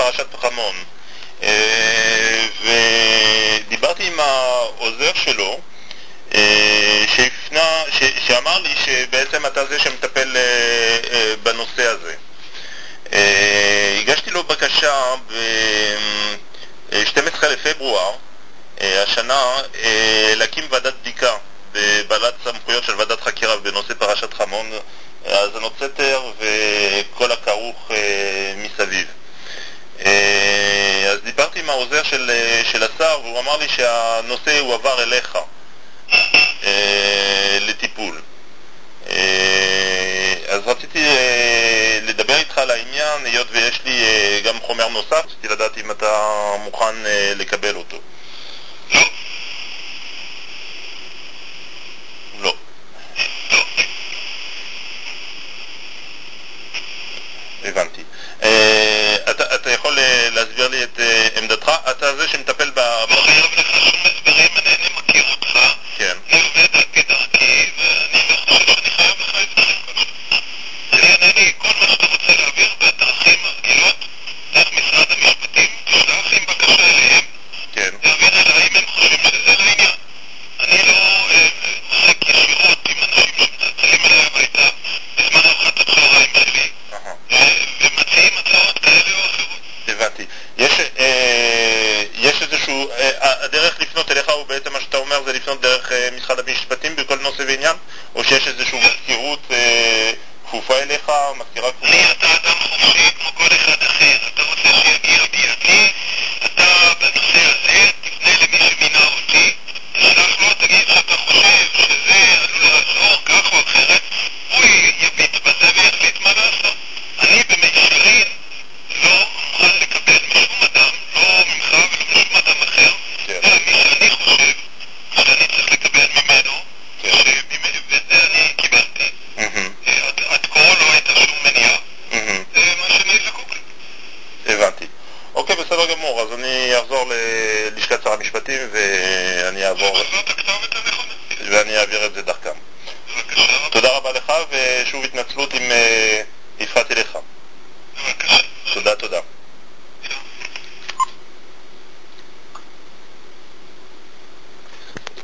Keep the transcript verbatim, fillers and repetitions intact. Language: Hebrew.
פרשת חמון, ודיברתי עם העוזר שלו שהפנה, ש, שאמר לי שבעצם אתה זה שמטפל בנושא הזה. הגשתי לו בקשה ב-שנים עשר לפברואר השנה להקים ועדת בדיקה בבעלת סמכויות של ועדת חקירה בנושא פרשת חמון, האזנות סתר וכל הכרוך מסביב. אז דיברתי עם העוזר של, של השר, והוא אמר לי שהנושא הוא עבר אליך לטיפול. אז רציתי לדבר איתך על העניין, היות ויש לי גם חומר נוסף, רציתי לדעת אם אתה מוכן לקבל אותו.